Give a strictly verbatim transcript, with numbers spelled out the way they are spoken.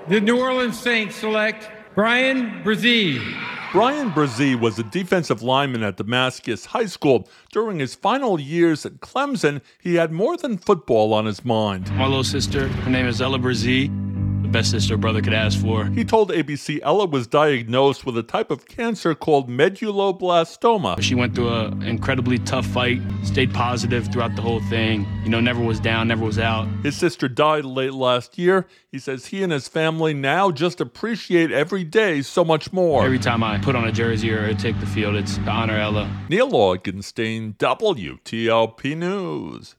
The New Orleans Saints select Bryan Bresee. Bryan Bresee was a defensive lineman at Damascus High School. During his final years at Clemson, he had more than football on his mind. My little sister, her name is Ella Bresee. The best sister a brother could ask for. He told A B C Ella was diagnosed with a type of cancer called medulloblastoma. She went through an incredibly tough fight, stayed positive throughout the whole thing. You know, never was down, never was out. His sister died late last year. He says he and his family now just appreciate every day so much more. Every time I put on a jersey or take the field, it's to honor Ella. Neil Augenstein, W T O P News.